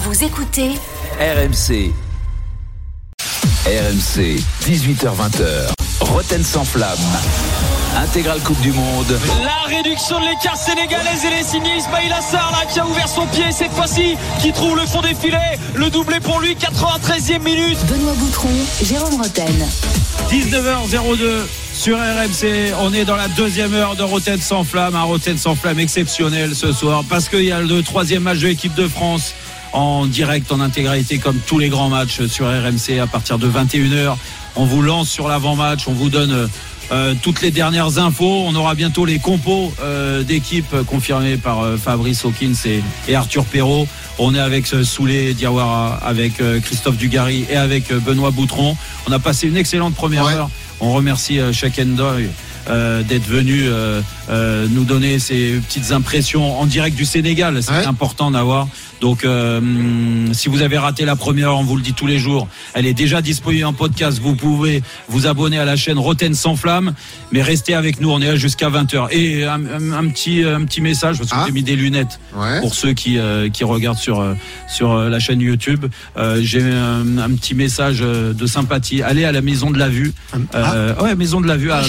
Vous écoutez RMC. RMC, 18h-20h. Roten sans flamme. Intégrale Coupe du Monde. La réduction de l'écart sénégalaise, et les signé Ismaïla Sarr là, qui a ouvert son pied cette fois-ci, qui trouve le fond des filets. Le doublé pour lui, 93e minute. Benoît Boutron, Jérôme Roten. 19h02 sur RMC. On est dans la deuxième heure de Roten sans flamme. Un Roten sans flamme exceptionnel ce soir, parce qu'il y a le troisième match de l'équipe de France en direct, en intégralité, comme tous les grands matchs sur RMC à partir de 21h. On vous lance sur l'avant-match, on vous donne toutes les dernières infos. On aura bientôt les compos d'équipe confirmés par Fabrice Hawkins et Arthur Perrault. On est avec Soulé Diawara, avec Christophe Dugarry et avec Benoît Boutron. On a passé une excellente première heure. On remercie Cheikh Ndoye d'être venu nous donner ses petites impressions en direct du Sénégal. C'est important d'avoir. Donc si vous avez raté la première heure, on vous le dit tous les jours, elle est déjà disponible en podcast. Vous pouvez vous abonner à la chaîne Roten sans flamme, mais restez avec nous, on est là jusqu'à 20h. Et un petit message, parce que j'ai mis des lunettes pour ceux qui regardent sur la chaîne YouTube. J'ai un petit message de sympathie. Allez à la Maison de la Vue. Maison de la Vue à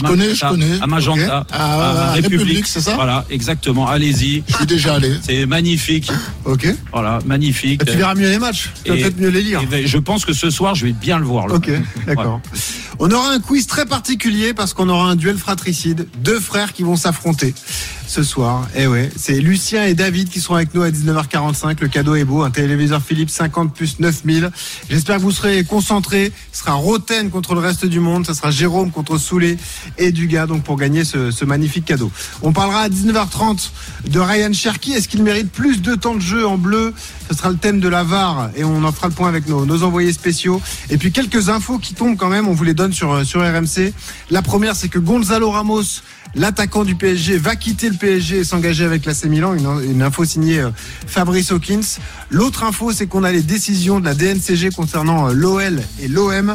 Magenta, à République, c'est ça ? Voilà, exactement. Allez-y. Je suis déjà allé. C'est magnifique. Ok. Voilà, magnifique. Et tu verras mieux les matchs. Tu vas peut-être mieux les lire. Je pense que ce soir, je vais bien le voir. Ok, d'accord. Ouais. On aura un quiz très particulier parce qu'on aura un duel fratricide. Deux frères qui vont s'affronter ce soir. Et c'est Lucien et David qui seront avec nous à 19h45. Le cadeau est beau, un téléviseur Philips 50 plus 9000. J'espère que vous serez concentrés. Ce sera Roten contre le reste du monde. Ce sera Jérôme contre Soulé et Dugas, donc pour gagner ce magnifique cadeau. On parlera à 19h30 de Ryan Cherki. Est-ce qu'il mérite plus de temps de jeu en bleu ? Ce sera le thème de la VAR et on en fera le point avec nos envoyés spéciaux. Et puis quelques infos qui tombent quand même, on vous les donne sur RMC. La première, c'est que Gonzalo Ramos, l'attaquant du PSG, va quitter le PSG et s'engager avec l'AC Milan. Une info signée Fabrice Hawkins. L'autre info, c'est qu'on a les décisions de la DNCG concernant l'OL et l'OM.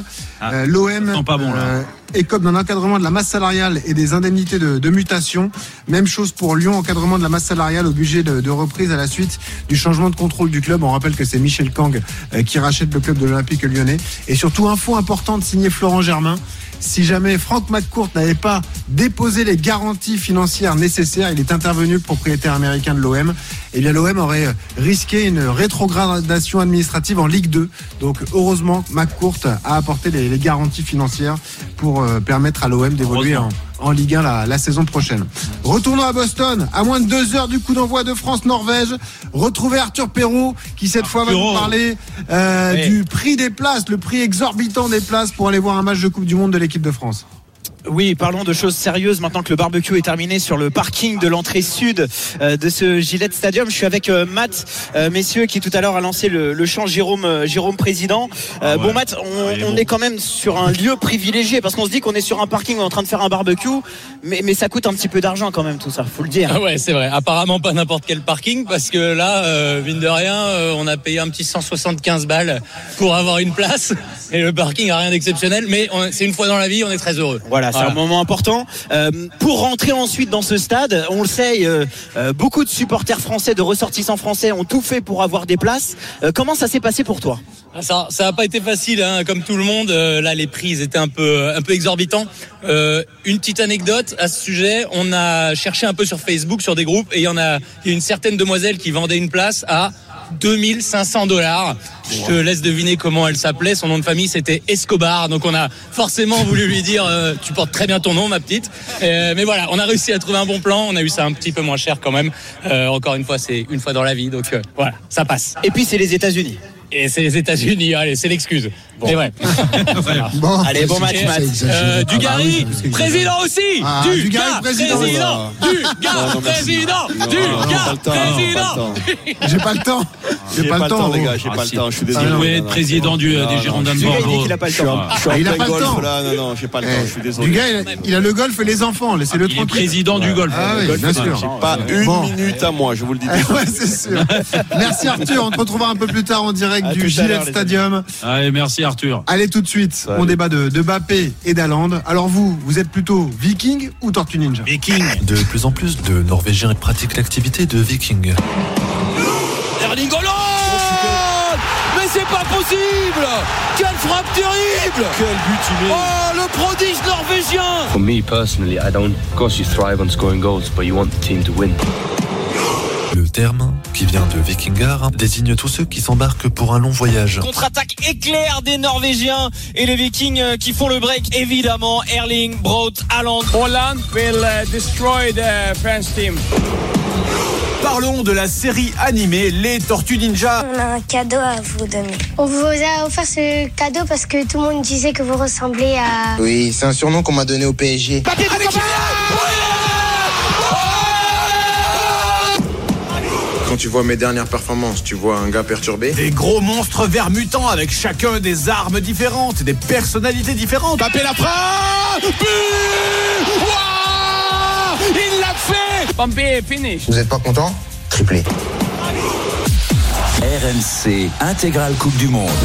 L'OM pas bon, là. Écope d'un encadrement de la masse salariale et des indemnités de mutation. Même chose pour Lyon, encadrement de la masse salariale au budget de reprise à la suite du changement de contrôle du club. On rappelle que c'est Michel Kang qui rachète le club de l'Olympique Lyonnais. Et surtout, info importante signée Florent Germain. Si jamais Franck McCourt n'avait pas déposé les garanties financières nécessaires, il est intervenu, le propriétaire américain de l'OM, et bien l'OM aurait risqué une rétrogradation administrative en Ligue 2. Donc heureusement, McCourt a apporté les garanties financières pour permettre à l'OM d'évoluer en Ligue 1 la saison prochaine. Retournons à Boston, à moins de 2 heures du coup d'envoi de France-Norvège. Retrouvez Arthur Perrault qui cette fois va nous parler du prix des places, le prix exorbitant des places pour aller voir un match de Coupe du Monde de l'équipe de France. Oui, parlons de choses sérieuses maintenant que le barbecue est terminé sur le parking de l'entrée sud de ce Gillette Stadium. Je suis avec Matt, messieurs, qui tout à l'heure a lancé le chant Jérôme Président. Bon Matt, on est quand même sur un lieu privilégié parce qu'on se dit qu'on est sur un parking, on est en train de faire un barbecue, mais ça coûte un petit peu d'argent quand même tout ça, faut le dire. Ah ouais, c'est vrai. Apparemment pas n'importe quel parking parce que là, mine de rien, on a payé un petit 175 balles pour avoir une place et le parking a rien d'exceptionnel, mais c'est une fois dans la vie, on est très heureux. Voilà. C'est un moment important. Pour rentrer ensuite dans ce stade, on le sait, beaucoup de supporters français, de ressortissants français ont tout fait pour avoir des places. Comment ça s'est passé pour toi ? Ça n'a pas été facile, hein, comme tout le monde. Là, les prix étaient un peu exorbitants. Une petite anecdote à ce sujet. On a cherché un peu sur Facebook, sur des groupes, et il y a une certaine demoiselle qui vendait une place à $2500. Je te laisse deviner comment elle s'appelait. Son nom de famille, c'était Escobar. Donc on a forcément voulu lui dire tu portes très bien ton nom, ma petite. Mais voilà, on a réussi à trouver un bon plan. On a eu ça un petit peu moins cher quand même. Encore une fois, c'est une fois dans la vie. Donc voilà, ça passe. Et puis c'est les États-Unis. Et c'est les États-Unis, allez, c'est l'excuse. Bon. Et ouais. Bon. Allez, bon match, Matt. Dugarry, président aussi. Dugarry, président. J'ai pas le temps. Les gars, j'ai pas le temps. Je suis désolé. Il voulait être président des Girondins de Bordeaux. Il a pas le temps. Il a pas le temps. Non, j'ai pas le temps. Je suis désolé. Dugarry, il a le golf et les enfants. Laissez-le tranquille. Il est président du golf. Ah oui, bien sûr. J'ai pas une minute à moi, je vous le dis. Ouais, c'est sûr. Merci Arthur. On te retrouvera un peu plus tard en direct du Gillette Stadium. Allez, merci Arthur. Allez, tout de suite, on débat de Mbappé et d'Haaland. Alors vous êtes plutôt Viking ou Tortue Ninja ? Viking. De plus en plus de Norvégiens pratiquent l'activité de Viking. Erling Haaland c'est pas possible. Quelle frappe terrible. Quel but il met. Oh, le prodige norvégien. For me personally, I don't. Of course, you thrive on scoring goals, but you want the team to win. Le terme, qui vient de Vikingar, désigne tous ceux qui s'embarquent pour un long voyage. Contre-attaque éclair des Norvégiens et les Vikings qui font le break. Évidemment, Erling Braut Haaland. Holland will destroy the French team. Parlons de la série animée Les Tortues Ninja. On a un cadeau à vous donner. On vous a offert ce cadeau parce que tout le monde disait que vous ressemblez à... Oui, c'est un surnom qu'on m'a donné au PSG. Quand tu vois mes dernières performances, tu vois un gars perturbé. Des gros monstres verts mutants avec chacun des armes différentes, des personnalités différentes. Mbappé la frappe. Il l'a fait. Mbappé finish. Vous êtes pas content? Triplé. RMC Intégrale Coupe du Monde.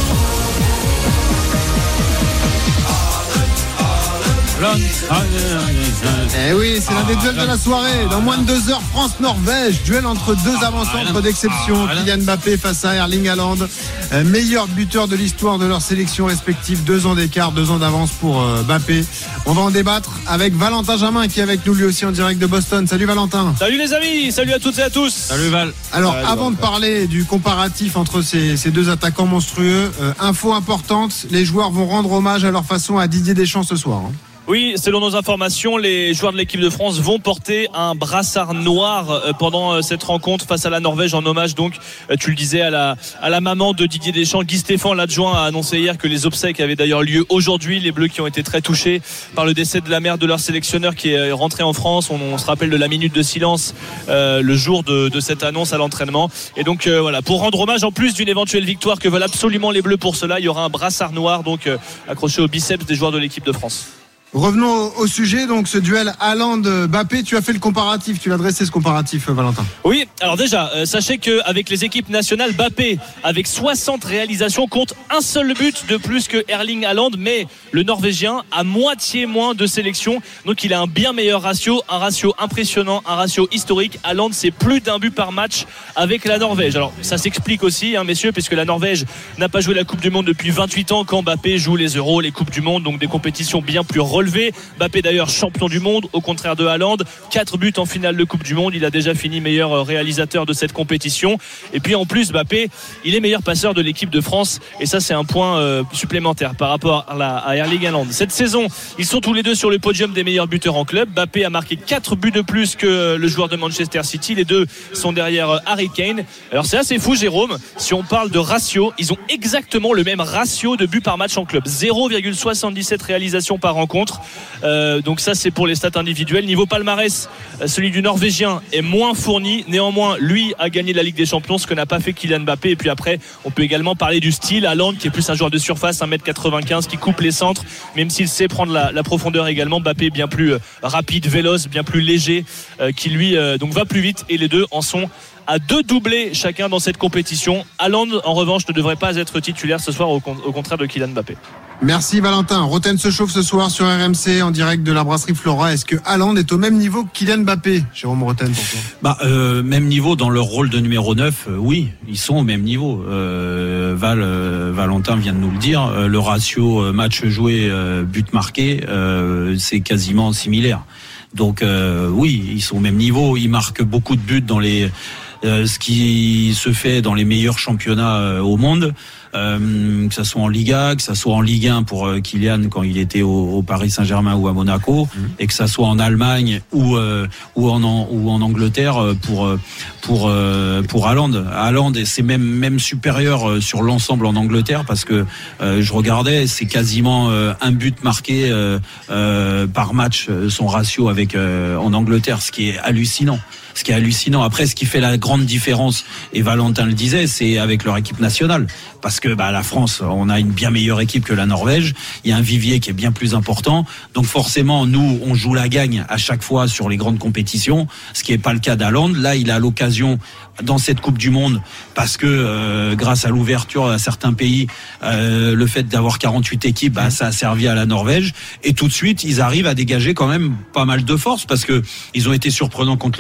Eh oui, c'est l'un des duels de la soirée. Dans moins de 2 heures, France-Norvège. Duel entre deux avant-centres d'exception. Kylian Mbappé face à Erling Haaland. Meilleur buteur de l'histoire de leur sélection respective. 2 ans d'écart, 2 ans d'avance pour Mbappé. On va en débattre avec Valentin Jamin qui est avec nous lui aussi en direct de Boston. Salut Valentin. Salut les amis, salut à toutes et à tous. Salut Val. Alors avant de parler du comparatif entre ces deux attaquants monstrueux, info importante, les joueurs vont rendre hommage à leur façon à Didier Deschamps ce soir. Oui, selon nos informations, les joueurs de l'équipe de France vont porter un brassard noir pendant cette rencontre face à la Norvège en hommage, donc, tu le disais, à la maman de Didier Deschamps. Guy Stéphane, l'adjoint, a annoncé hier que les obsèques avaient d'ailleurs lieu aujourd'hui. Les Bleus qui ont été très touchés par le décès de la mère de leur sélectionneur qui est rentré en France. On se rappelle de la minute de silence le jour de cette annonce à l'entraînement. Et donc voilà, pour rendre hommage, en plus d'une éventuelle victoire que veulent absolument les Bleus pour cela, il y aura un brassard noir donc accroché au biceps des joueurs de l'équipe de France. Revenons au sujet, donc ce duel Haaland-Mbappé, tu as fait le comparatif, tu l'as dressé ce comparatif Valentin. Oui, alors déjà, sachez qu'avec les équipes nationales, Mbappé, avec 60 réalisations, compte un seul but de plus que Erling Haaland, mais le Norvégien a moitié moins de sélections, donc il a un bien meilleur ratio, un ratio impressionnant, un ratio historique. Haaland, c'est plus d'un but par match avec la Norvège. Alors ça s'explique aussi, messieurs, puisque la Norvège n'a pas joué la Coupe du Monde depuis 28 ans quand Mbappé joue les Euros, les Coupes du Monde, donc des compétitions bien plus relevé. Mbappé d'ailleurs champion du monde au contraire de Haaland, 4 buts en finale de Coupe du Monde, il a déjà fini meilleur réalisateur de cette compétition et puis en plus Mbappé il est meilleur passeur de l'équipe de France et ça c'est un point supplémentaire par rapport à Erling Haaland. Cette saison ils sont tous les deux sur le podium des meilleurs buteurs en club. Mbappé a marqué 4 buts de plus que le joueur de Manchester City, les deux sont derrière Harry Kane. Alors c'est assez fou Jérôme, si on parle de ratio, ils ont exactement le même ratio de buts par match en club, 0,77 réalisations par rencontre. Donc ça c'est pour les stats individuelles. Niveau palmarès, celui du Norvégien est moins fourni, néanmoins lui a gagné la Ligue des Champions, ce que n'a pas fait Kylian Mbappé. Et puis après on peut également parler du style. Haaland qui est plus un joueur de surface, 1m95, qui coupe les centres, même s'il sait prendre la profondeur également. Mbappé est bien plus rapide, véloce, bien plus léger, qui lui donc va plus vite, et les deux en sont à 2 doublés chacun dans cette compétition. Haaland en revanche ne devrait pas être titulaire ce soir, au contraire de Kylian Mbappé. Merci Valentin. Roten se chauffe ce soir sur RMC en direct de la brasserie Flora. Est-ce que Haaland est au même niveau que Kylian Mbappé, Jérôme Roten, pour toi? Même niveau dans leur rôle de numéro 9, oui, ils sont au même niveau. Valentin vient de nous le dire, le ratio match joué, but marqué, c'est quasiment similaire. Donc oui, ils sont au même niveau, ils marquent beaucoup de buts dans ce qui se fait dans les meilleurs championnats au monde. Que ça soit en Liga, que ça soit en Ligue 1 pour Kylian quand il était au Paris Saint-Germain ou à Monaco, et que ça soit en Allemagne ou en Angleterre pour Haaland. Haaland, c'est même supérieur sur l'ensemble en Angleterre, parce que je regardais, c'est quasiment un but marqué par match, son ratio en Angleterre, ce qui est hallucinant. Après, ce qui fait la grande différence, et Valentin le disait, c'est avec leur équipe nationale. Parce que la France, on a une bien meilleure équipe que la Norvège. Il y a un vivier qui est bien plus important. Donc forcément, nous, on joue la gagne à chaque fois sur les grandes compétitions, ce qui n'est pas le cas d'Haaland. Là, il a l'occasion dans cette Coupe du Monde, parce que grâce à l'ouverture à certains pays, le fait d'avoir 48 équipes, ça a servi à la Norvège. Et tout de suite, ils arrivent à dégager quand même pas mal de force, parce que ils ont été surprenants contre le Sénégal.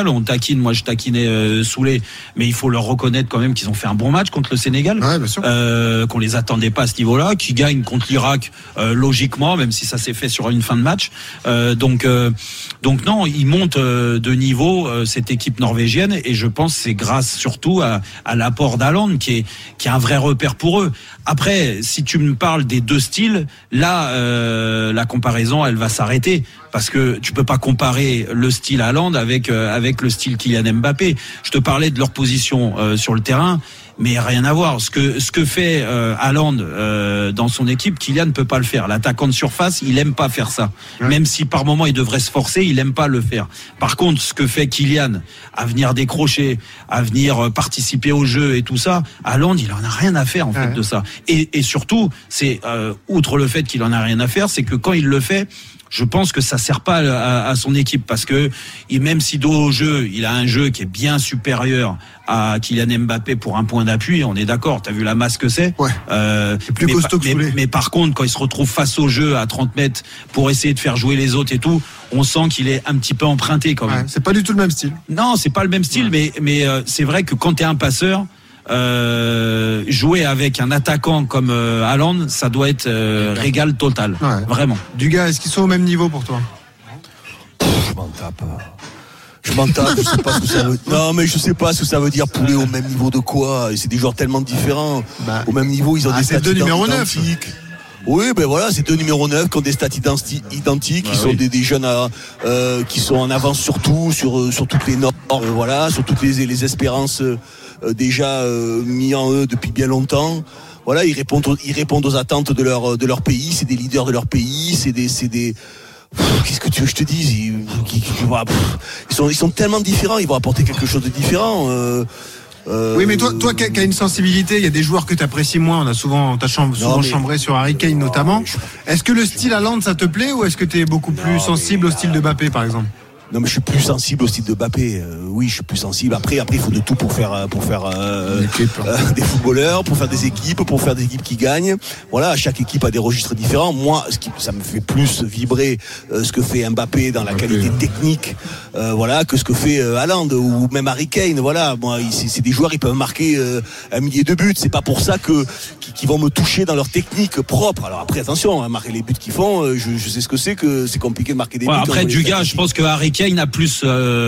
Sénégal. On taquine, moi je taquinais Soulé, mais il faut leur reconnaître quand même qu'ils ont fait un bon match contre le Sénégal, qu'on les attendait pas à ce niveau-là, qui gagnent contre l'Irak logiquement, même si ça s'est fait sur une fin de match. Donc non, ils montent de niveau cette équipe norvégienne, et je pense que c'est grâce surtout à l'apport d'Haaland qui est un vrai repère pour eux. Après, si tu me parles des deux styles, là la comparaison elle va s'arrêter, parce que tu peux pas comparer le style Haaland avec le style Kylian Mbappé. Je te parlais de leur position sur le terrain, mais rien à voir. Ce que fait Haaland dans son équipe, Kylian ne peut pas le faire. L'attaquant de surface, il aime pas faire ça. Ouais. Même si par moment il devrait se forcer, il aime pas le faire. Par contre, ce que fait Kylian, à venir décrocher, à venir participer au jeu et tout ça, Haaland, il en a rien à faire en fait de ça. Et surtout, c'est outre le fait qu'il en a rien à faire, c'est que quand il le fait, je pense que ça sert pas à son équipe, parce que même si dos au jeu, il a un jeu qui est bien supérieur à Kylian Mbappé pour un point d'appui, on est d'accord, t'as vu la masse que c'est. C'est plus costaud que Soulé. Mais par contre, quand il se retrouve face au jeu à 30 mètres pour essayer de faire jouer les autres et tout, on sent qu'il est un petit peu emprunté quand même. C'est pas du tout le même style. Non, c'est pas le même style, mais c'est vrai que quand t'es un passeur, jouer avec un attaquant comme Haaland, ça doit être régal total, vraiment. Dugas, est-ce qu'ils sont au même niveau pour toi? Je m'en tape, je sais pas ce que ça veut. Non, mais je sais pas ce que ça veut dire poulet au même niveau de quoi. C'est des joueurs tellement différents. Au même niveau, ils ont des stats identiques. Oui, ben voilà, c'est deux numéros 9 qui ont des stats identiques, qui sont des jeunes qui sont en avance sur toutes les normes, voilà, sur toutes les espérances déjà mis en eux depuis bien longtemps. Voilà, ils répondent aux attentes de leur pays. C'est des leaders de leur pays. C'est des qu'est-ce que tu veux que je te dise? Ils sont tellement différents. Ils vont apporter quelque chose de différent. Oui, mais toi qui as une sensibilité, il y a des joueurs que tu apprécies moins. T'as souvent chambré sur Harry Kane notamment. Est-ce que le style Haaland ça te plaît, ou est-ce que tu es beaucoup plus sensible au style de Mbappé par exemple? Non, mais je suis plus sensible au style de Mbappé. Oui, je suis plus sensible. Après, il faut de tout pour faire des footballeurs, pour faire des équipes qui gagnent. Voilà, chaque équipe a des registres différents. Moi, ça me fait plus vibrer ce que fait Mbappé dans la qualité technique, voilà, que ce que fait Haaland ou même Harry Kane. Voilà, moi, c'est des joueurs, ils peuvent marquer un millier de buts. C'est pas pour ça qu'ils vont me toucher dans leur technique propre. Alors après, attention, marquer les buts qu'ils font, je sais ce que c'est compliqué de marquer des buts. Après, Dugas, je pense que Harry Kane a plus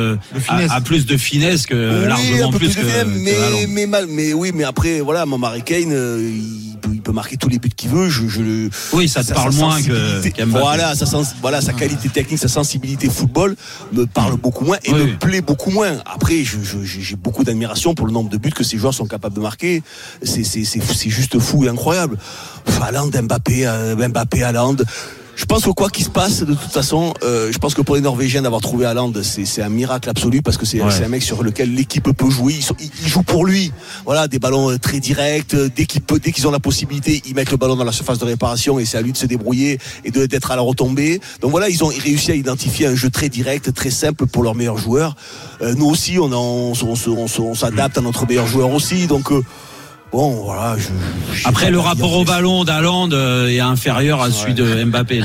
de finesse que largement plus que mais après voilà, mon Harry Kane il peut marquer tous les buts qu'il veut. Ça te parle moins que voilà, sa qualité technique, sa sensibilité football me parle beaucoup moins et me plaît beaucoup moins. Après, j'ai beaucoup d'admiration pour le nombre de buts que ces joueurs sont capables de marquer. C'est juste fou et incroyable. Haaland, Mbappé, Haaland. Je pense que quoi qu'il se passe, de toute façon, je pense que pour les Norvégiens d'avoir trouvé Haaland, c'est un miracle absolu, parce que c'est un mec sur lequel l'équipe peut jouer. Ils jouent pour lui. Voilà, des ballons très directs. Dès qu'ils ont la possibilité, ils mettent le ballon dans la surface de réparation, et c'est à lui de se débrouiller et d'être à la retombée. Donc voilà, ils ont réussi à identifier un jeu très direct, très simple pour leurs meilleurs joueurs. Nous aussi, on s'adapte à notre meilleur joueur aussi. Donc bon, voilà. Après, le rapport au ballon d'Haaland est inférieur à celui de Mbappé.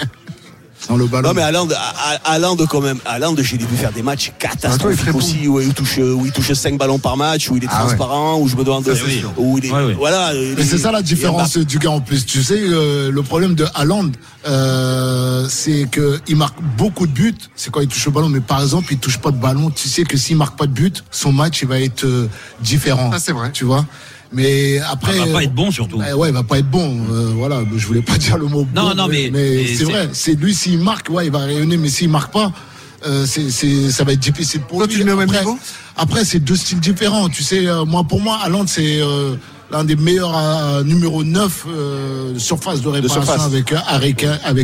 Le ballon. Non, mais Haaland quand même. Haaland, j'ai vu faire des matchs catastrophiques aussi, où il touche 5 ballons par match, où il est transparent, où je me demande où il est. Voilà. Mais c'est ça la différence du gars en plus. Tu sais, le problème de Haaland, c'est que il marque beaucoup de buts. C'est quand il touche le ballon, mais par exemple, il touche pas de ballon. Tu sais que s'il marque pas de but, son match il va être différent. Ça c'est vrai. Tu vois. Mais après, il va pas être bon surtout. Il va pas être bon. Voilà, je voulais pas dire le mot. Non, bon, mais c'est vrai. C'est lui, s'il marque, il va rayonner, mais s'il marque pas, ça va être difficile pour lui. Toi, tu le mets au même niveau ? Après, c'est deux styles différents. Tu sais, pour moi, Haaland, c'est l'un des meilleurs numéro 9 surface de réparation avec Harry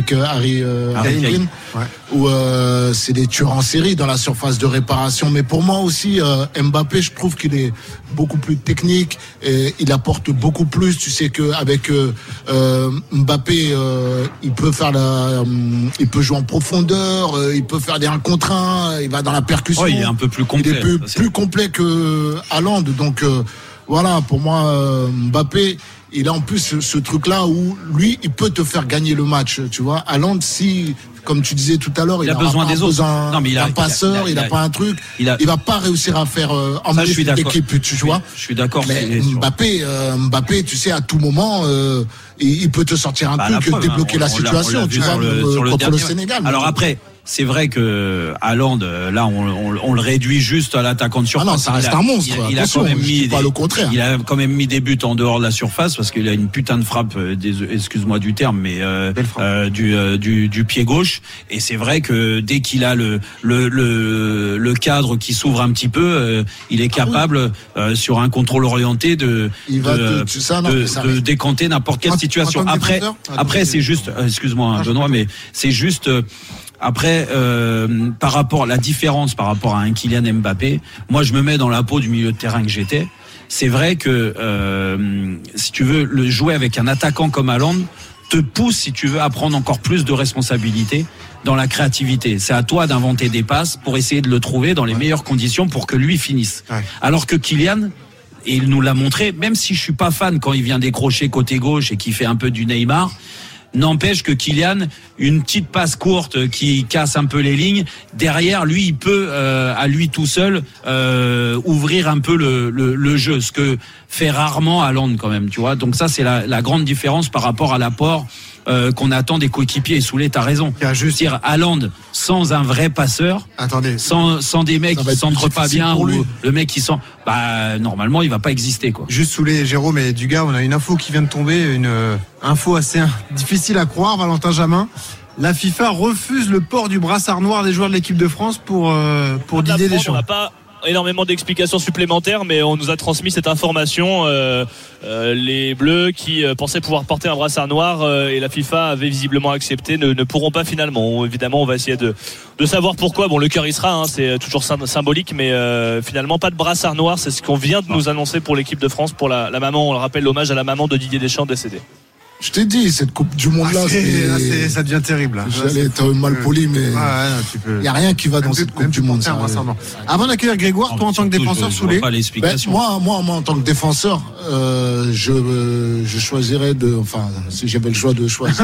Kane, où c'est des tueurs en série dans la surface de réparation. Mais pour moi aussi, Mbappé, je trouve qu'il est beaucoup plus technique et il apporte beaucoup plus. Tu sais qu'avec Mbappé, il peut il peut jouer en profondeur, il peut faire des 1 contre 1, il va dans la percussion. Il est un peu plus complet. Il est plus complet que Haaland. Donc voilà, pour moi, Mbappé, il a en plus ce truc-là où lui, il peut te faire gagner le match, tu vois. Haaland, si comme tu disais tout à l'heure, il a besoin des autres. Non, mais il a un passeur, il a pas un truc. Il va pas réussir à faire emmener cette équipe, tu vois. Je suis d'accord. Mais Mbappé, tu sais, à tout moment, il peut te sortir un truc, débloquer la situation, tu vois, contre le Sénégal. Alors après, c'est vrai que Haaland, là, on le réduit juste à l'attaquant de surface. Ah non, ça reste un monstre. Il a quand même mis pas le contraire. Il a quand même mis des buts en dehors de la surface parce qu'il a une putain de frappe, excuse-moi du terme, mais du pied gauche. Et c'est vrai que dès qu'il a le cadre qui s'ouvre un petit peu, il est capable sur un contrôle orienté de décanter n'importe quelle situation. Après, c'est juste, excuse-moi Benoît, mais c'est juste. Après, par rapport à la différence par rapport à un Kylian Mbappé, moi je me mets dans la peau du milieu de terrain que j'étais. C'est vrai que si tu veux le jouer avec un attaquant comme Haaland, te pousse si tu veux à prendre encore plus de responsabilités dans la créativité. C'est à toi d'inventer des passes pour essayer de le trouver dans les meilleures conditions pour que lui finisse. Ouais. Alors que Kylian, et il nous l'a montré, même si je suis pas fan quand il vient décrocher côté gauche et qu'il fait un peu du Neymar, n'empêche que Kylian, une petite passe courte qui casse un peu les lignes, derrière lui il peut à lui tout seul ouvrir un peu le jeu, ce que fait rarement Haaland quand même, tu vois. Donc ça c'est la grande différence par rapport à l'apport qu'on attend des coéquipiers. Et Soulé, t'as raison. Dire Haaland sans un vrai passeur, sans des mecs qui centrent pas bien, ou le mec qui sent, normalement il va pas exister quoi. Juste Soulé, Jérôme et Dugas, on a une info qui vient de tomber, une info assez difficile à croire, Valentin Jamin. La FIFA refuse le port du brassard noir des joueurs de l'équipe de France pour Didier Deschamps. On n'a pas énormément d'explications supplémentaires, mais on nous a transmis cette information. Les Bleus qui pensaient pouvoir porter un brassard noir et la FIFA avait visiblement accepté ne pourront pas finalement. Évidemment, on va essayer de savoir pourquoi. Bon, le cœur y sera, c'est toujours symbolique, mais finalement pas de brassard noir. C'est ce qu'on vient de nous annoncer pour l'équipe de France, pour la maman. On le rappelle, l'hommage à la maman de Didier Deschamps décédé. Je t'ai dit, cette Coupe du Monde là, ça devient terrible. J'allais être mal poli, mais il n'y a rien qui va dans cette Coupe du Monde. Avant d'accueillir Grégoire, toi en tant que défenseur, Soulé, moi en tant que défenseur, je choisirais si j'avais le choix de choisir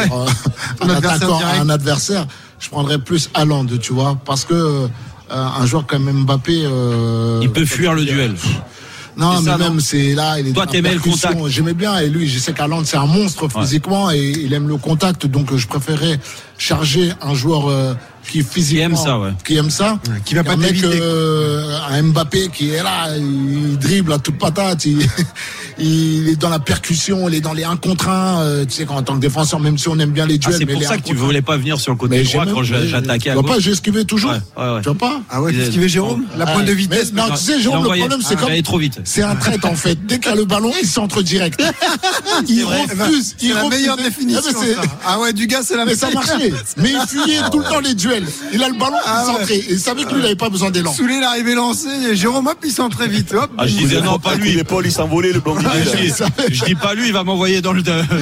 un adversaire, je prendrais plus Haaland, tu vois, parce que un joueur comme Mbappé, il peut fuir le duel. Non, mais même c'est là, il est toi t'aimais le contact. J'aimais bien, et lui, je sais qu'Haaland c'est un monstre physiquement et il aime le contact, donc je préférais charger un joueur qui physiquement qui aime ça, qui va pas t'éviter. Un Mbappé qui est là, il dribble à toute patate, il est dans la percussion, il est dans les 1 contre 1, tu sais, en tant que défenseur, même si on aime bien les duels. C'est pour ça que tu voulais pas venir sur le côté droit quand j'attaquais à gauche. Tu vois pas, j'ai esquivé toujours. Tu vois pas? Ah ouais, tu esquivé Jérôme? La pointe de vitesse. Non, tu sais, Jérôme, le problème c'est comme trop vite. C'est un traître en fait. Dès qu'il a le ballon, il centre direct. Il refuse. C'est la meilleure définition. Ah ouais, du gars, c'est la meilleure. Mais ça marchait. Mais il fuyait tout le temps les duels. Il a le ballon, il centrait. Et il savait que lui, il n'avait pas besoin d'élan. Soulé, il arrivait lancé. Et Jérôme, hop, il centrait vite. Hop. Je disais non, pas lui. L'épaule, il s'envolait, le blanc. Je dis pas lui, il va m'envoyer dans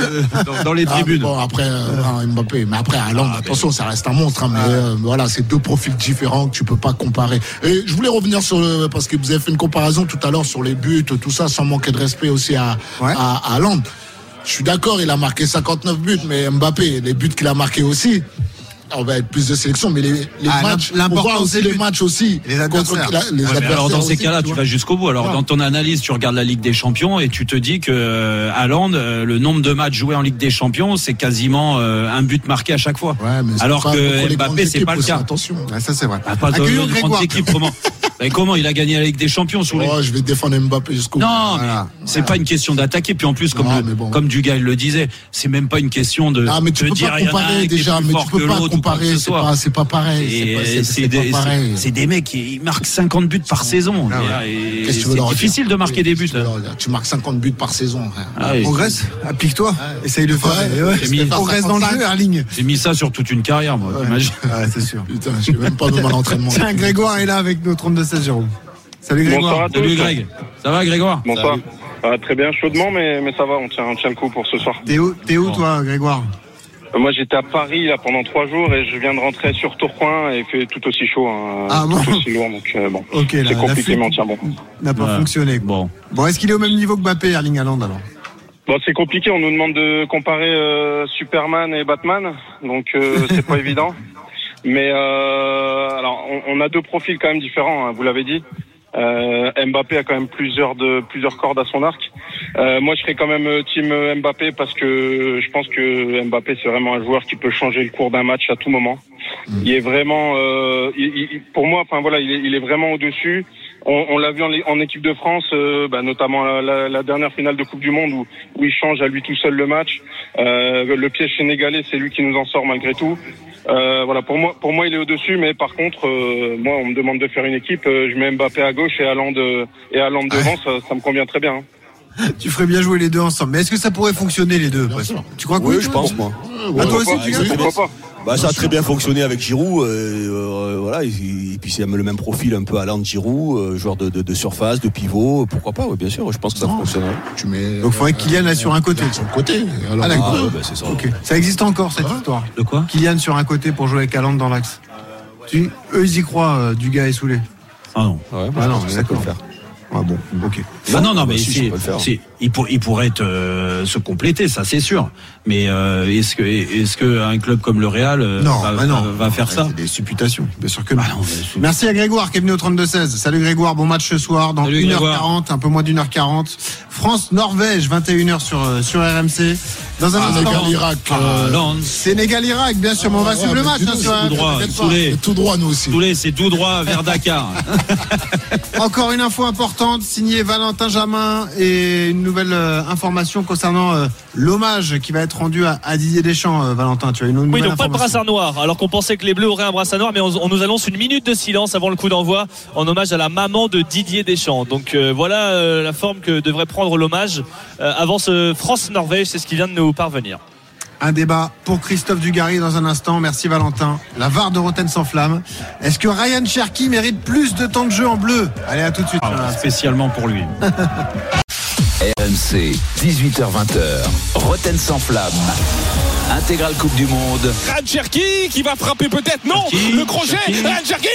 les tribunes. Bon, après, Mbappé. Mais après, Haaland, attention, ça reste un monstre. Mais voilà, c'est 2 profils différents que tu peux pas comparer. Et je voulais revenir parce que vous avez fait une comparaison tout à l'heure sur les buts, tout ça, sans manquer de respect aussi à Haaland. Je suis d'accord, il a marqué 59 buts, mais Mbappé, les buts qu'il a marqués aussi, on va être plus de sélection, mais les matchs, on voit aussi les matchs aussi. Les adversaires. Alors dans ces cas-là, tu vas jusqu'au bout. Alors dans ton analyse, tu regardes la Ligue des Champions et tu te dis que Haaland, le nombre de matchs joués en Ligue des Champions, c'est quasiment un but marqué à chaque fois. Alors que Mbappé, c'est pas le cas. Attention. Ça c'est vrai. Pas de grandes équipes, comment il a gagné la Ligue des Champions sous je vais défendre Mbappé jusqu'au bout. Non, c'est pas une question d'attaquer. Puis en plus, comme Dugas le disait, c'est même pas une question de. Ah mais tu peux pas comparer déjà. Mais tu peux pas comparer. C'est pas pareil. C'est des mecs qui marquent 50 buts par saison. C'est difficile de marquer des buts. Tu marques 50 buts par saison. Progresse, applique-toi. Essaye de faire. Progresse dans le jeu, Erling. J'ai mis ça sur toute une carrière, moi. T'imagines ? C'est sûr. Putain, je suis même pas même à l'entraînement. Tiens, Grégoire est là avec nos 32-16, Jérôme. Salut Grégoire. Bonsoir à tous. Salut Greg. Ça va Grégoire ? Bonsoir. Très bien, chaudement, mais ça va, on tient le coup pour ce soir. T'es où toi, Grégoire ? Moi j'étais à Paris là pendant 3 jours et je viens de rentrer sur Tourcoing et il fait tout aussi chaud, tout aussi lourd, donc c'est compliqué mais on tient bon. N'a pas fonctionné. Bon, est-ce qu'il est au même niveau que Mbappé, Erling Haaland alors ? Bon, c'est compliqué, on nous demande de comparer Superman et Batman, donc c'est pas évident. Mais alors, on a deux profils quand même différents, hein, vous l'avez dit. Mbappé a quand même plusieurs cordes à son arc. Moi, je serais quand même team Mbappé parce que je pense que Mbappé, c'est vraiment un joueur qui peut changer le cours d'un match à tout moment. Il est vraiment, pour moi, enfin voilà, il est vraiment au-dessus. On l'a vu en équipe de France, notamment la dernière finale de Coupe du Monde où il change à lui tout seul le match. Le piège sénégalais, c'est lui qui nous en sort malgré tout. Voilà, pour moi, il est au-dessus, mais par contre, moi, on me demande de faire une équipe, je mets Mbappé à gauche et Haaland devant, ça me convient très bien. Hein. Tu ferais bien jouer les deux ensemble. Mais est-ce que ça pourrait fonctionner les deux? Tu crois que oui, je pense, moi. Toi aussi, tu pourquoi pas? Ça a très bien fonctionné avec Giroud, voilà, et puis c'est le même profil un peu Haaland Giroud, joueur de surface, de pivot, pourquoi pas, bien sûr, je pense que ça fonctionnerait. Donc il faudrait que Kylian aille sur un côté. Sur le côté. Alors, c'est ça. Okay. Ça existe encore cette histoire. De quoi? Kylian sur un côté pour jouer avec Haaland dans l'axe. Eux ils y croient, Dugas et Soulé. Ah non. Ouais, non, c'est ça qu'on peut faire. Ah bon, ok. Non, mais il pourrait se compléter, ça c'est sûr. Mais est-ce que un club comme le Real va faire ça? C'est des supputations, bien sûr que non. Merci à Grégoire qui est venu au 32-16. Salut Grégoire, bon match ce soir dans 1h40, un peu moins d'1h40. France-Norvège, 21h sur RMC. Dans un instant, Sénégal-Irak, bien sûr, mais on va suivre le match. Tout droit, nous aussi. C'est tout droit vers Dakar. Encore une info importante, signée Valentin Jamin, et une nouvelle information concernant l'hommage qui va être rendu à Didier Deschamps. Valentin, tu as une nouvelle information. Oui, donc pas de brassard noir, alors qu'on pensait que les Bleus auraient un brassard noir, mais on nous annonce une minute de silence avant le coup d'envoi en hommage à la maman de Didier Deschamps. Donc voilà la forme que devrait prendre l'hommage avant ce France-Norvège, c'est ce qui vient de nous parvenir. Un débat pour Christophe Dugarry dans un instant. Merci Valentin. La VAR de Rotten s'enflamme. Est-ce que Ryan Cherki mérite plus de temps de jeu en bleu? Allez, à tout de suite. Spécialement pour lui. RMC, 18h-20h. Rotten s'enflamme. Intégrale Coupe du Monde. Ryan Cherki qui va frapper peut-être. Non, le crochet. Ryan Cherki.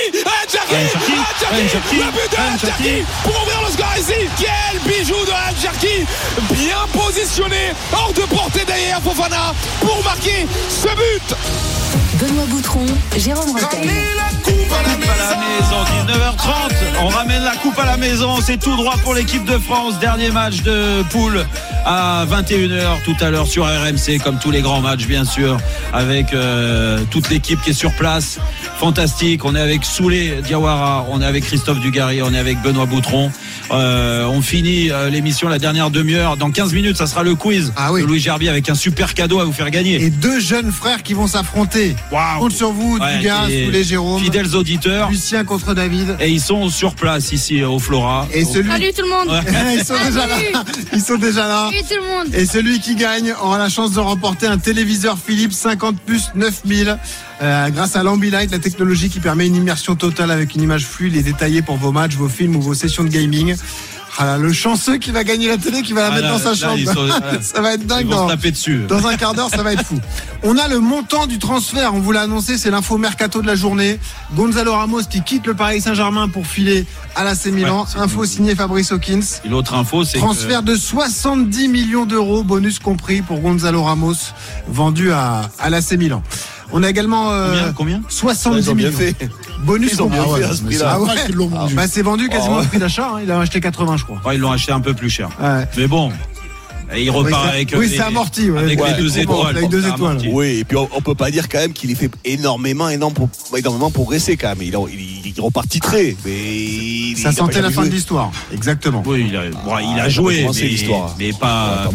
Le but de Ryan Cherki pour ouvrir le score ici. Quel bijou de Ryan Cherki. Bien positionné, hors de portée derrière Fofana pour marquer ce but. Benoît Boutron, Jérôme Rotten. La coupe à la maison, 19h30. On ramène la coupe à la maison. C'est tout droit pour l'équipe de France. Dernier match de poule à 21h tout à l'heure sur RMC, comme tous les grands matchs, bien sûr, avec toute l'équipe qui est sur place. Fantastique. On est avec Soulé Diawara, on est avec Christophe Dugarry, on est avec Benoît Boutron. On finit l'émission, la dernière demi-heure. Dans 15 minutes, ça sera le quiz de Louis Gerbier avec un super cadeau à vous faire gagner. Et deux jeunes frères qui vont s'affronter. Wow. Compte sur vous, Dugas, Soulé, Jérôme. Fidèles auditeurs. Lucien contre David. Et ils sont sur place ici au Flora. Et salut tout le monde. Ils sont déjà là. Ils sont déjà là. Salut tout le monde. Et celui qui gagne aura la chance de remporter un téléviseur Philips 50 plus 9000. Grâce à l'Ambilight, la technologie qui permet une immersion totale avec une image fluide et détaillée pour vos matchs, vos films ou vos sessions de gaming. Le chanceux qui va gagner la télé, qui va la mettre dans sa chambre. Ça va être dingue. Ils vont se taper dessus. Dans un quart d'heure, ça va être fou. On a le montant du transfert. On vous l'a annoncé, c'est l'info mercato de la journée. Gonzalo Ramos qui quitte le Paris Saint-Germain pour filer à l'AC Milan. Info signée Fabrice Hawkins. Et l'autre info, c'est transfert de 70 millions d'euros, bonus compris, pour Gonzalo Ramos, vendu à l'AC Milan. On a également combien 70 millions. Fait. Bonus ils ont bien fait à ce prix-là. C'est vendu quasiment au prix d'achat. Ils l'ont acheté 80, je crois. Ils l'ont acheté un peu plus cher. Mais bon. Et il repart avec c'est amorti, avec les 2 étoiles. Avec 2 étoiles. Oui, et puis on peut pas dire quand même qu'il est fait énormément progresser quand même. Il repart titré, mais ça sentait la fin de l'histoire. Exactement. Oui, il a joué, mais pas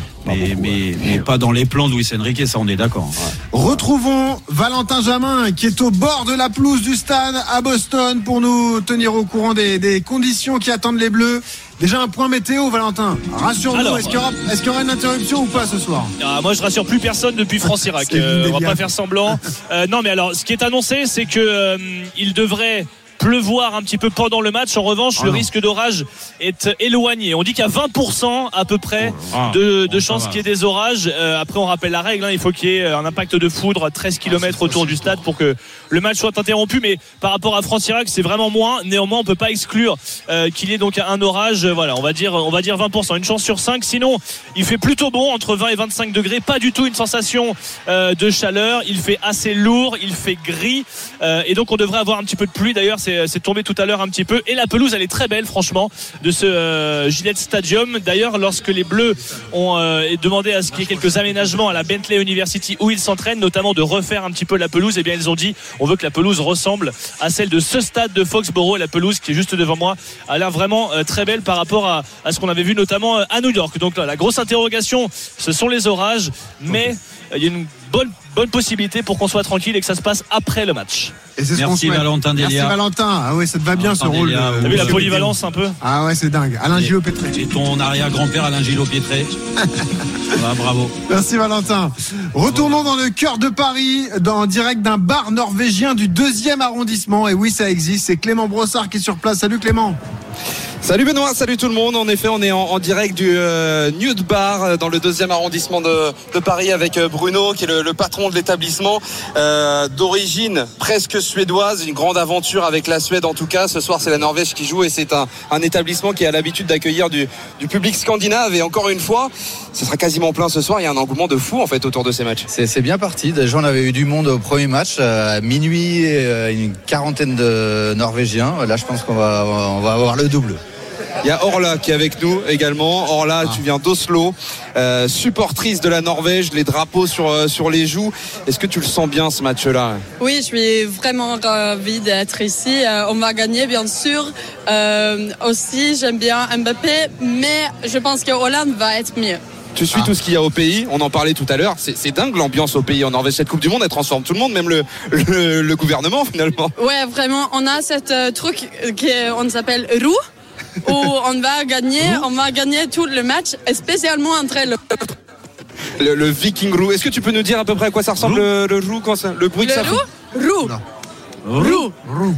mais pas dans les plans de Luis Enrique, ça on est d'accord. Retrouvons Valentin Jamin qui est au bord de la pelouse du stade à Boston pour nous tenir au courant des conditions qui attendent les Bleus. Déjà un point météo, Valentin. Rassure-nous, est-ce qu'il y aura une interruption ou pas ce soir? Moi je rassure plus personne depuis France-Irak. On va pas faire semblant. Non mais alors ce qui est annoncé, c'est que il devrait pleuvoir un petit peu pendant le match. En revanche, le risque d'orage est éloigné. On dit qu'il y a 20% à peu près de chances qu'il y ait des orages. Après, on rappelle la règle, il faut qu'il y ait un impact de foudre à 13 km autour du stade pour que le match soit interrompu. Mais par rapport à France-Irak, c'est vraiment moins. Néanmoins, on peut pas exclure qu'il y ait donc un orage. Voilà, on va dire 20%, une chance sur 5. Sinon, il fait plutôt bon, entre 20 et 25 degrés. Pas du tout une sensation de chaleur. Il fait assez lourd, il fait gris, et donc on devrait avoir un petit peu de pluie. D'ailleurs, c'est tombé tout à l'heure un petit peu. Et la pelouse, elle est très belle, franchement, de ce Gillette Stadium. D'ailleurs, lorsque les Bleus ont demandé à ce qu'il y ait quelques aménagements à la Bentley University où ils s'entraînent, notamment de refaire un petit peu la pelouse, et bien ils ont dit on veut que la pelouse ressemble à celle de ce stade de Foxborough. Et la pelouse qui est juste devant moi a l'air vraiment très belle par rapport à ce qu'on avait vu notamment à New York. Donc là, la grosse interrogation, ce sont les orages, mais il y a une bonne possibilité pour qu'on soit tranquille et que ça se passe après le match. Et c'est Merci Valentin Delia. Merci Valentin. Ah ouais, ça te va bien, Valentin ce rôle. T'as vu la polyvalence un peu? Ah ouais, c'est dingue. Alain Gillot-Pétré. Et ton arrière-grand-père Alain Gillot-Pétré. Bravo. Merci Valentin. Retournons dans le cœur de Paris, en direct d'un bar norvégien du 2e arrondissement. Et oui, ça existe. C'est Clément Brossard qui est sur place. Salut Clément. Salut Benoît, salut tout le monde. En effet, on est en direct du Nude Bar dans le 2e arrondissement de Paris avec Bruno qui est le patron de l'établissement, d'origine presque suédoise, une grande aventure avec la Suède en tout cas. Ce soir c'est la Norvège qui joue et c'est un établissement qui a l'habitude d'accueillir du public scandinave, et encore une fois ce sera quasiment plein ce soir. Il y a un engouement de fou en fait autour de ces matchs. C'est bien parti. Déjà on avait eu du monde au premier match à minuit, une quarantaine de Norvégiens. Là je pense qu'on va avoir le double. Il y a Orla qui est avec nous également. Orla, tu viens d'Oslo, supportrice de la Norvège, les drapeaux sur les joues. Est-ce que tu le sens bien ce match-là? Oui, je suis vraiment ravie d'être ici. On va gagner bien sûr. Aussi, j'aime bien Mbappé, mais je pense que Hollande va être mieux. Tu suis tout ce qu'il y a au pays, on en parlait tout à l'heure, c'est dingue l'ambiance au pays en Norvège. Cette Coupe du Monde, elle transforme tout le monde, même le gouvernement finalement. Ouais, vraiment, on a cette truc qu'on s'appelle roue, où on va gagner tout le match, et spécialement entre le Viking Roux. Est-ce que tu peux nous dire à peu près à quoi ça ressemble le roux, le bruit que ça fait? Roux,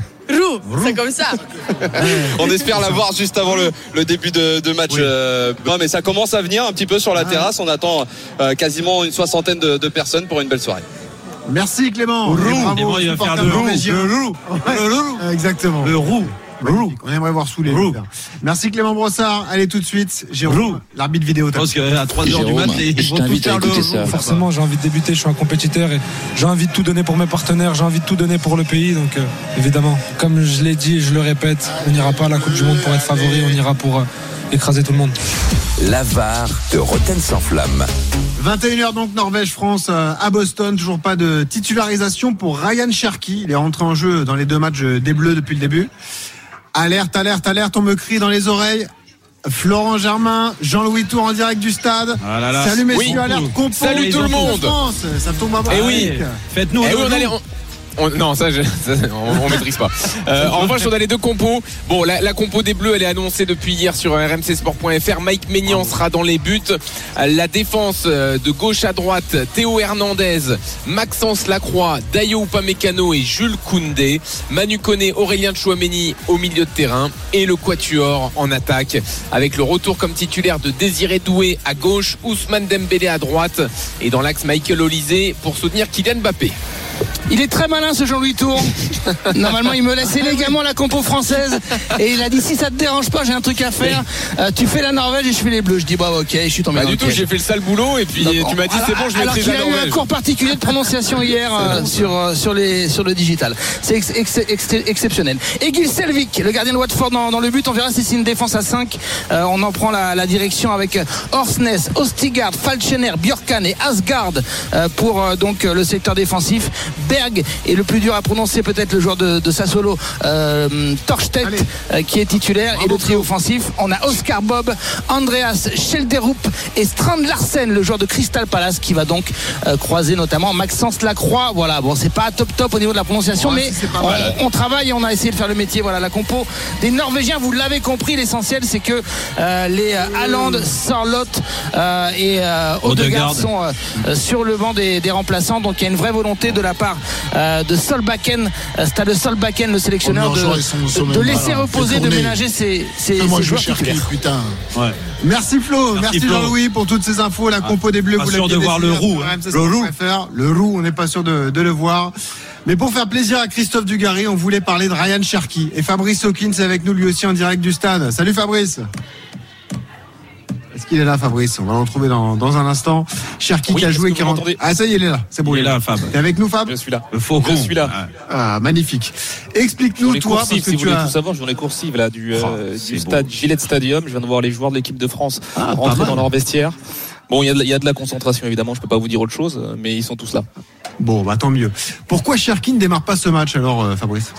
c'est comme ça. On espère l'avoir juste avant le début de match. Non, mais ça commence à venir un petit peu sur la terrasse. On attend quasiment une soixantaine de personnes pour une belle soirée. Merci Clément. Bravo, il va faire le roux. Exactement. Le roux. On aimerait voir sous les loups. Merci Clément Brossard. Allez tout de suite, Jérôme, l'arbitre vidéo. Parce qu'à 3h du matin, ils vont tout faire le. Forcément, j'ai envie de débuter, je suis un compétiteur et j'ai envie de tout donner pour mes partenaires, j'ai envie de tout donner pour le pays. Donc évidemment, comme je l'ai dit et je le répète, on n'ira pas à la Coupe du Monde pour être favori, on ira pour écraser tout le monde. La VAR de Rotten sans flamme. 21h donc, Norvège-France à Boston. Toujours pas de titularisation pour Ryan Cherki. Il est rentré en jeu dans les 2 matchs des Bleus depuis le début. Alerte, on me crie dans les oreilles. Florent Germain, Jean-Louis Tour en direct du stade. Salut messieurs, alerte, compo. Salut tout le monde. Ça tombe à bras. Eh oui, faites-nous. Non, ça, on maîtrise pas. En revanche, on a les 2 compos. Bon, la compo des Bleus, elle est annoncée depuis hier sur rmcsport.fr. Mike Maignan sera dans les buts. La défense de gauche à droite, Théo Hernandez, Maxence Lacroix, Dayo Upamecano et Jules Koundé. Manu Koné, Aurélien Tchouaméni au milieu de terrain. Et le quatuor en attaque avec le retour comme titulaire de Désiré Doué à gauche, Ousmane Dembélé à droite. Et dans l'axe, Michael Olysée pour soutenir Kylian Mbappé. Il est très malin ce Jean-Louis Tour. Normalement il me laisse élégamment la compo française et il a dit si ça te dérange pas j'ai un truc à faire, tu fais la Norvège et je fais les Bleus. Je dis bah ok, je suis tombé dans le piège. J'ai fait le sale boulot et puis tu m'as dit c'est bon, je maîtrise la Norvège. Il a eu un cours particulier de prononciation hier sur le digital. C'est exceptionnel. Et Gil Selvik, le gardien de Watford dans le but, on verra si c'est une défense à 5. On en prend la direction avec Orsnes, Ostigard, Falchener, Björkan et Asgard pour donc le secteur défensif. Berg et le plus dur à prononcer peut-être le joueur de Sassuolo, Torstedt qui est titulaire. Et le trio offensif, on a Oscar Bob, Andreas Schelderup et Strand Larsen, le joueur de Crystal Palace qui va donc croiser notamment Maxence Lacroix. Voilà, bon c'est pas top au niveau de la prononciation, mais on travaille et on a essayé de faire le métier. Voilà la compo des Norvégiens, vous l'avez compris, l'essentiel c'est que les Haaland, Sorloth et Odegaard sont sur le banc des remplaçants. Donc il y a une vraie volonté de la part de Solbakken. Stade de Solbakken, le sélectionneur, de laisser reposer, de ménager ses joueurs titulaires. Putain. Ouais. Merci Flo, merci Jean-Louis pour toutes ces infos. La compo des Bleus, vous l'avez de voir le roux. Le roux, on n'est pas sûr de le voir. Mais pour faire plaisir à Christophe Dugarry, on voulait parler de Ryan Cherki. Et Fabrice Hawkins est avec nous lui aussi en direct du stade. Salut Fabrice. Est-ce qu'il est là, Fabrice? On va le retrouver dans un instant. Cherki qui a joué, qui rentre. Ah, ça y est, il est là. C'est bon, il est là, Fab. T'es avec nous, Fab? Je suis là. Le faucon. Je suis là. Ah, magnifique. Explique-nous, toi, parce que si vous tu voulez as. tout savoir, je suis dans les coursives là, du stade Gillette Stadium. Je viens de voir les joueurs de l'équipe de France rentrer dans leur vestiaire. Bon, il y a de la concentration, évidemment. Je peux pas vous dire autre chose, mais ils sont tous là. Bon, bah, tant mieux. Pourquoi Cherki ne démarre pas ce match, alors, Fabrice?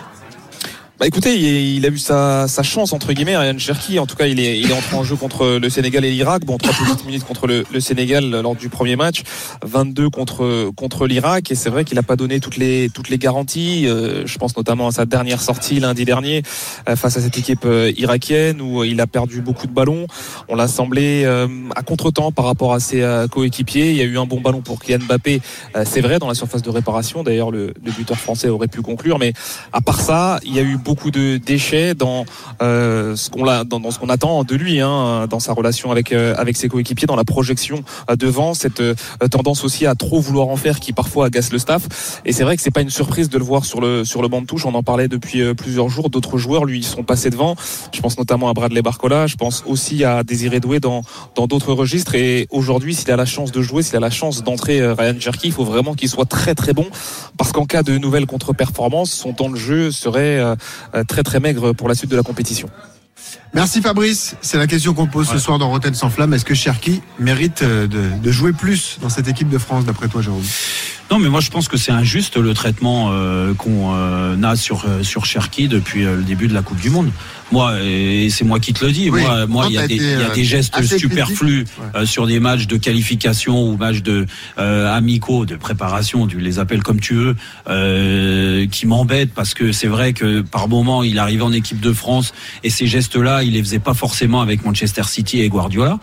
Bah écoutez, il a eu sa chance entre guillemets, Ryan Cherki. En tout cas, il est entré en jeu contre le Sénégal et l'Irak. Bon, 3 petites minutes contre le Sénégal lors du premier match, 22 contre l'Irak. Et c'est vrai qu'il n'a pas donné toutes les garanties. Je pense notamment à sa dernière sortie lundi dernier face à cette équipe irakienne où il a perdu beaucoup de ballons. On l'a semblé à contretemps par rapport à ses coéquipiers. Il y a eu un bon ballon pour Kylian Mbappé, c'est vrai, dans la surface de réparation. D'ailleurs, le buteur français aurait pu conclure, mais à part ça, il y a eu beaucoup de déchets dans ce qu'on attend de lui, dans sa relation avec ses coéquipiers, dans la projection devant, cette tendance aussi à trop vouloir en faire qui parfois agace le staff. Et c'est vrai que c'est pas une surprise de le voir sur le banc de touche. On en parlait depuis plusieurs jours. D'autres joueurs lui sont passés devant. Je pense notamment à Bradley Barcola. Je pense aussi à Désiré Doué dans d'autres registres. Et aujourd'hui, s'il a la chance de jouer, s'il a la chance d'entrer, Ryan Cherki, il faut vraiment qu'il soit très très bon, parce qu'en cas de nouvelle contre-performance, son temps de jeu serait très très maigre pour la suite de la compétition. Merci Fabrice, c'est la question qu'on pose ce soir dans Rotten sans flamme. Est-ce que Cherki mérite de jouer plus dans cette équipe de France, d'après toi, Jérôme? Non, mais moi je pense que c'est injuste le traitement qu'on a sur Cherki depuis le début de la Coupe du Monde. Moi, et c'est moi qui te le dis, oui, moi il y a des gestes superflus sur des matchs de qualification ou matchs de amicaux, de préparation, tu les appelles comme tu veux, qui m'embêtent, parce que c'est vrai que par moment il arrivait en équipe de France et ces gestes-là, il les faisait pas forcément avec Manchester City et Guardiola.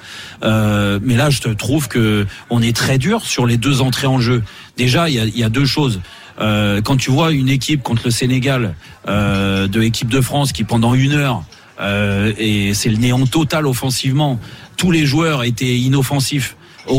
Mais là, je te trouve que on est très dur sur les deux entrées en jeu. Déjà, il y a deux choses. Quand tu vois une équipe contre le Sénégal de l'équipe de France qui pendant 1 heure et c'est le néant total offensivement, tous les joueurs étaient offensifs.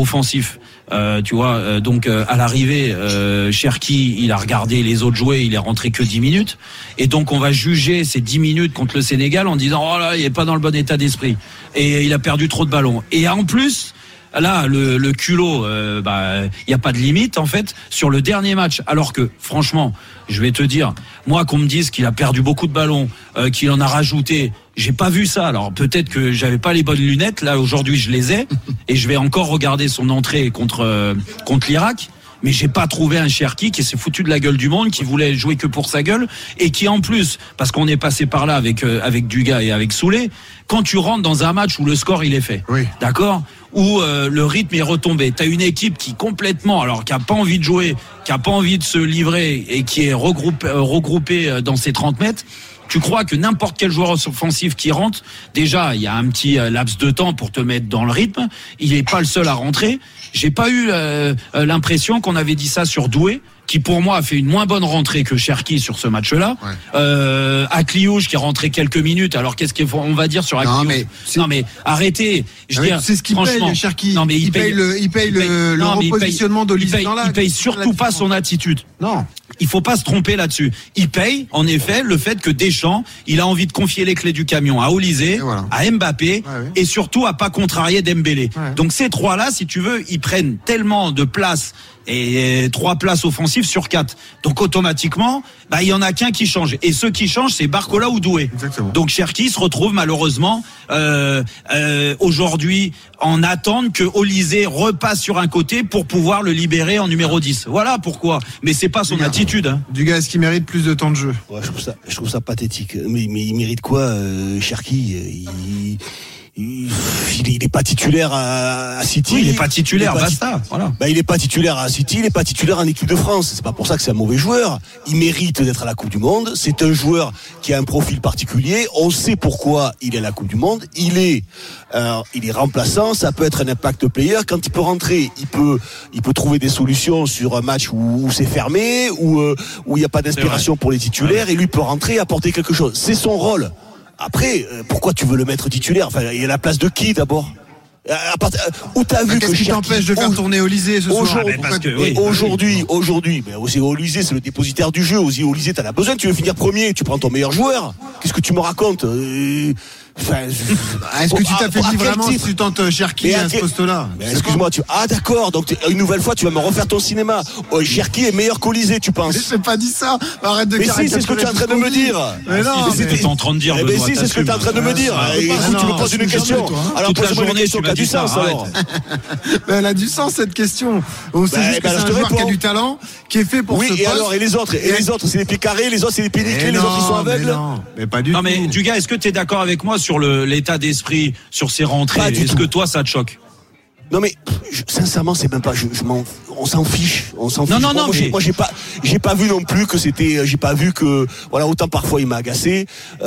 Tu vois, donc à l'arrivée, Cherki, il a regardé les autres jouer, il est rentré que 10 minutes, et donc on va juger ces 10 minutes contre le Sénégal en disant oh là, il est pas dans le bon état d'esprit et il a perdu trop de ballons. Et en plus, là, le culot, y a pas de limite en fait sur le dernier match. Alors que franchement, je vais te dire, moi qu'on me dise qu'il a perdu beaucoup de ballons, qu'il en a rajouté, j'ai pas vu ça. Alors peut-être que j'avais pas les bonnes lunettes. Là aujourd'hui, je les ai et je vais encore regarder son entrée contre l'Irak. Mais j'ai pas trouvé un Cherki qui s'est foutu de la gueule du monde, qui voulait jouer que pour sa gueule, et qui en plus, parce qu'on est passé par là avec Dugas et avec Soulé, quand tu rentres dans un match où le score il est fait, oui, d'accord, où le rythme est retombé, t'as une équipe qui complètement, alors qui a pas envie de jouer, qui a pas envie de se livrer et qui est regroupée dans ses 30 mètres. Tu crois que n'importe quel joueur offensif qui rentre, déjà, il y a un petit laps de temps pour te mettre dans le rythme. Il n'est pas le seul à rentrer. J'ai pas eu l'impression qu'on avait dit ça sur Doué, qui pour moi a fait une moins bonne rentrée que Cherki sur ce match-là. Ouais. Akliouche qui est rentré quelques minutes. Alors qu'est-ce qu'on va dire sur Akliouche? Non mais arrêtez. C'est ce qu'il paye, Cherki. Non mais il paye le repositionnement d'Olivier Danlac. Il paye surtout pas son attitude. Non. Il faut pas se tromper là-dessus. Il paye, en effet, le fait que Deschamps, il a envie de confier les clés du camion à Olysée, voilà, à Mbappé, et surtout à pas contrarier Dembélé. Ouais. Donc ces trois-là, si tu veux, ils prennent tellement de place, et 3 places offensives sur 4. Donc automatiquement, il y en a qu'un qui change. Et ceux qui changent, c'est Barcola ou Doué. Exactement. Donc Cherki se retrouve malheureusement aujourd'hui en attente que Olysée repasse sur un côté pour pouvoir le libérer en numéro 10. Voilà pourquoi. Mais c'est pas son attitude. Hein. Dugas, est-ce qu'il mérite plus de temps de jeu? Ouais, je trouve ça pathétique. Mais il mérite quoi, Cherki? il est pas titulaire à City. Oui, il est pas titulaire, basta. Voilà. Il est pas titulaire à City, il est pas titulaire en équipe de France. C'est pas pour ça que c'est un mauvais joueur. Il mérite d'être à la Coupe du Monde. C'est un joueur qui a un profil particulier. On sait pourquoi il est à la Coupe du Monde. Il est remplaçant. Ça peut être un impact player. Quand il peut rentrer, il peut trouver des solutions sur un match où c'est fermé, où il n'y a pas d'inspiration pour les titulaires, et lui peut rentrer et apporter quelque chose. C'est son rôle. Après, pourquoi tu veux le mettre titulaire? Enfin, il y a la place de qui d'abord? Où t'as vu qu'est-ce qui t'empêche de faire tourner Olysée ce soir? Aujourd'hui, mais aussi Olysée, c'est le dépositaire du jeu. Aussi Olysée, t'en as besoin. Tu veux finir premier, tu prends ton meilleur joueur. Qu'est-ce que tu me racontes? Est-ce que tu t'affaiblis vraiment si tu tentes Cherki à ce poste-là? Excuse-moi, d'accord, donc une nouvelle fois tu vas me refaire ton cinéma. Cherki est meilleur qu'Olysée, tu penses? Je n'ai pas dit ça. Arrête de caricaturer. Mais si, c'est ce que tu es en train de me dire. Mais non, c'est en train de dire. Mais si, c'est ce que tu es en train de me dire. Tu me poses une question. Alors pose-moi une question qui a du sens alors. Elle a du sens cette question. On sait juste que c'est un joueur qui a du talent, qui est fait pour ce poste. Oui, et alors, et les autres, c'est des pieds carrés, les autres c'est des pieds nickelés, les autres ils sont aveugles. Mais pas du tout. Non mais Dugas, est-ce que tu es d'accord avec moi sur l'état d'esprit, sur ses rentrées? Est-ce que toi ça te choque? Non mais sincèrement c'est même pas on s'en fiche. Non, moi j'ai pas vu non plus que c'était voilà, autant parfois il m'a agacé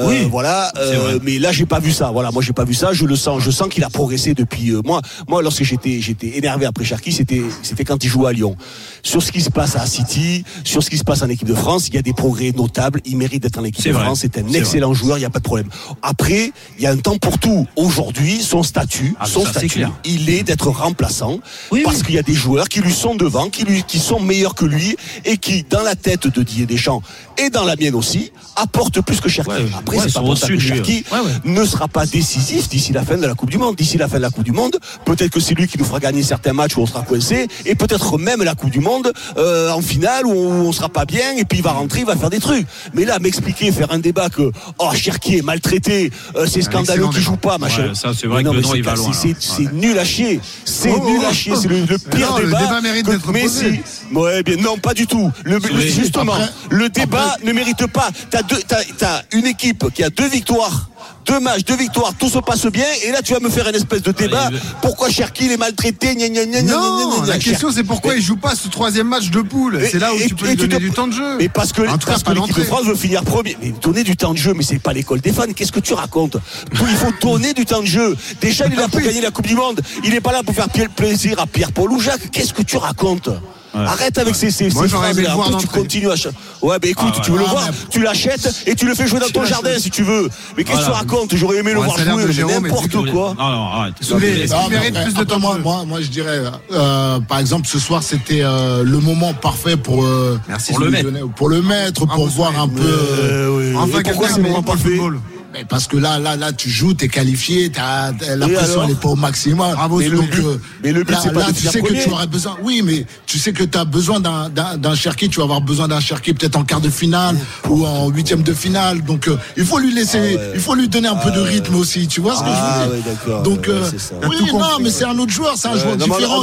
mais là j'ai pas vu ça. Voilà, moi j'ai pas vu ça, je sens qu'il a progressé depuis moi lorsque j'étais énervé après Cherki, c'était quand il jouait à Lyon. Sur ce qui se passe à City, sur ce qui se passe en équipe de France, il y a des progrès notables, il mérite d'être en équipe de France, c'est un excellent joueur, il y a pas de problème. Après, il y a un temps pour tout. Aujourd'hui, son statut, il est d'être remplaçant parce qu'il y a des joueurs qui lui sont devant, qui sont meilleurs que lui et qui, dans la tête de Didier Deschamps et dans la mienne aussi, apportent plus que Cherki. Après, c'est pas pour ça que Cherki ne sera pas décisif d'ici la fin de la Coupe du Monde. D'ici la fin de la Coupe du Monde, peut-être que c'est lui qui nous fera gagner certains matchs où on sera coincé, et peut-être même la Coupe du Monde en finale où on sera pas bien, et puis il va rentrer, il va faire des trucs. Mais là, m'expliquer, faire un débat que Cherki est maltraité, c'est scandaleux qu'il joue pas, machin. Ça, c'est vrai que non, il va loin. C'est nul à chier. C'est nul à chier. C'est le pire débat. Le débat mérite d'être posé. Non, pas du tout. Justement, le débat ne mérite pas. T'as une équipe qui a 2 victoires. 2 matchs, 2 victoires, tout se passe bien, et là tu vas me faire une espèce de débat. Pourquoi Cherki est maltraité? Non, la question c'est pourquoi il joue pas ce 3e match de poule. C'est là où tu peux lui donner du temps de jeu. Mais parce que l'équipe de France veut finir premier. Mais donner du temps de jeu, mais c'est pas l'école des fans. Qu'est-ce que tu racontes? Il faut donner du temps de jeu. Déjà il est là pour gagner la Coupe du Monde. Il est pas là pour faire plaisir à Pierre-Paul ou Jacques. Qu'est-ce que tu racontes? Arrête avec ces phrases-là. Tu continues à... écoute, tu veux le voir, tu l'achètes et tu le fais jouer dans ton jardin si tu veux. Mais qu'est-ce que tu racontes? J'aurais aimé le voir jouer, n'importe quoi. Non, arrête. Plus de temps. Moi, je dirais, par exemple, ce soir, c'était le moment parfait pour le mettre, pour voir un peu. Enfin, pourquoi c'est le moment parfait? Mais parce que là, tu joues, t'es qualifié, la pression elle est pas au maximum. Bravo, mais le but c'est pas de tu sais que tu aurais besoin. Oui, mais tu sais que tu as besoin d'un Cherki. Tu vas avoir besoin d'un Cherki peut-être en quart de finale ou en 8e de finale. Donc il faut lui laisser, il faut lui donner un peu de rythme aussi. Tu vois ce que je veux dire? Donc mais c'est un autre joueur, c'est un joueur différent.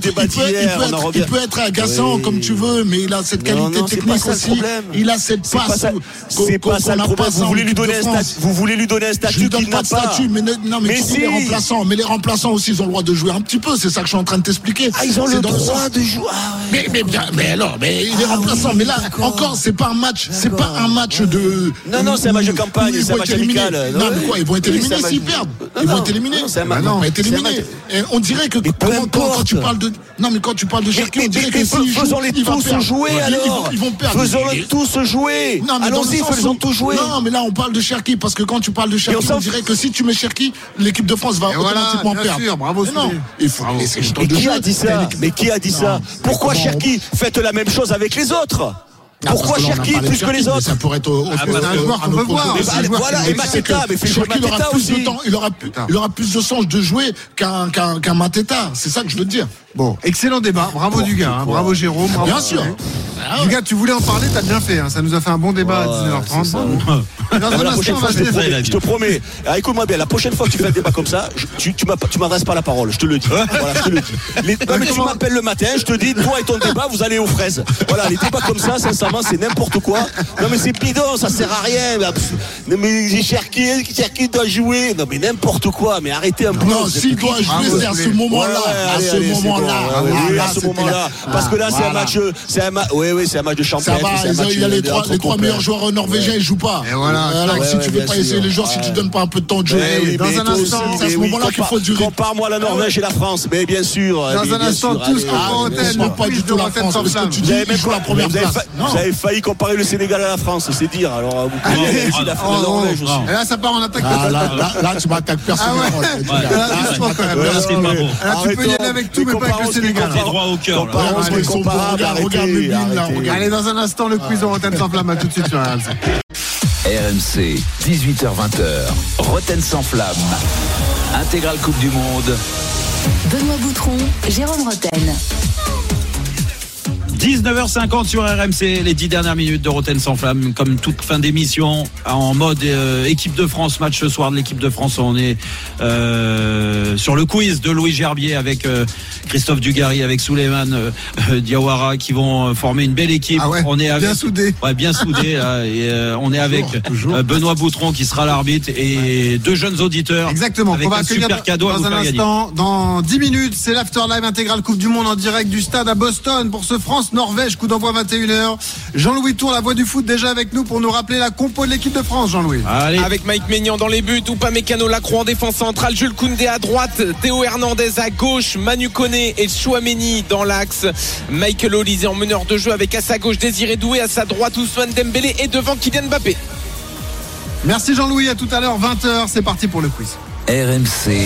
Il peut être agaçant comme tu veux, mais il a cette qualité technique aussi. Il a cette passe. C'est pas ça le problème. Vous voulez lui donner un statut. Vous voulez lui donner un statut qu'il n'a pas. Mais si. Les remplaçants. Mais les remplaçants aussi, ils ont le droit de jouer un petit peu. C'est ça que je suis en train de t'expliquer. Ils ont le droit de jouer. Mais les remplaçants. Mais là, encore, c'est pas un match. C'est pas un match de. Non, c'est un match de campagne. C'est un match amical. Non, mais quoi? Ils vont être éliminés s'ils perdent. Ils vont être éliminés. Ils vont être éliminés. On dirait que quand tu parles de. Non, mais quand tu parles de Cherki, on dirait que s'ils jouent, faisons-les tous jouer alors. Ils vont perdre. Faisons-les tous jouer. Allons-y, faisons tous jouer. Non, mais là, on parle de Cherki parce que quand tu parles de Cherki, on dirait que si tu mets Cherki, l'équipe de France va automatiquement perdre. Bravo, non, il faut laisser le temps de jeu. Qui a dit ça? Mais qui a dit ça? Pourquoi Cherki? Faites la même chose avec les autres. Pourquoi Cherki plus que les autres? Ça pourrait être un joueur qu'on veut voir. Voilà, et Mateta, mais fais jouer Mateta aussi. Il aura plus de sens de jouer qu'un Mateta. C'est ça que je veux dire. Bon, excellent débat. Bravo Dugas, hein. Bravo Jérôme. Bravo Bien sûr. Dugas, tu voulais en parler, t'as bien fait. Hein. Ça nous a fait un bon débat à 19h30. La prochaine fois, je te promets. Alors, écoute-moi bien, la prochaine fois que tu fais un débat comme ça, tu m'adresses pas la parole, je te le dis. Voilà, je te le dis. Non, mais tu m'appelles le matin, je te dis, toi et ton débat, vous allez aux fraises. Voilà, les débats comme ça, sincèrement, c'est n'importe quoi. Non, mais c'est bidon, ça sert à rien. Non, mais Cherki doit jouer. Non, mais n'importe quoi. Mais arrêtez un peu. Non, s'il doit jouer, c'est à ce moment-là. À ce moment-là. Parce que là, c'est un match. Oui, c'est un match de championnat. Il y a les trois meilleurs joueurs norvégiens, ils jouent pas. Et voilà. Alors si tu veux pas essayer les joueurs, si tu donnes pas un peu de temps de jeu, dans un instant, c'est à ce moment-là qu'il faut durer. Compare-moi la Norvège et la France, mais bien sûr. Dans un instant, tous contre Rotten, pas du tout la France. Parce que tu dis qu'ils jouent la première place. Vous avez failli comparer le Sénégal à la France, c'est dire. Alors vous pouvez aller aussi la Norvège aussi. Et là, ça part en attaque. Là, tu m'attaques personnellement. Là, tu peux y aller avec tout, mais pas avec le Sénégal. Droit au cœur. Regarde le bin là. Allez, dans un instant, le quiz au Rotten sans flamme. À tout de suite sur RMC. RMC, 18h-20h, Rotten sans flamme. Intégrale Coupe du Monde. Benoît Boutron, Jérôme Rotten. 19h50 sur RMC, les 10 dernières minutes de Rotten sans flamme, comme toute fin d'émission, en mode équipe de France, match ce soir de l'équipe de France. On est sur le quiz de Louis Gerbier avec Christophe Dugarry, avec Souleymane Diawara, qui vont former une belle équipe. Ah ouais, on est avec, bien soudé. Ouais, bien soudé. Là, et, on est avec Benoît Boutron qui sera l'arbitre et deux jeunes auditeurs. Exactement. Avec on va un super cadeau à vous dans un faire instant. Dans 10 minutes, c'est l'Afterlive intégrale Coupe du Monde en direct du stade à Boston pour ce France-Norvège, coup d'envoi 21h. Jean-Louis Tour, la voix du foot, déjà avec nous pour nous rappeler la compo de l'équipe de France, Jean-Louis. Allez. Avec Mike Maignan dans les buts, Upamecano Lacroix en défense centrale, Jules Koundé à droite, Théo Hernandez à gauche, Manu Koné et Chouameni dans l'axe, Michael Olise en meneur de jeu avec à sa gauche Désiré Doué, à sa droite Ousmane Dembélé et devant Kylian Mbappé. Merci Jean-Louis, à tout à l'heure, 20h, c'est parti pour le quiz. RMC,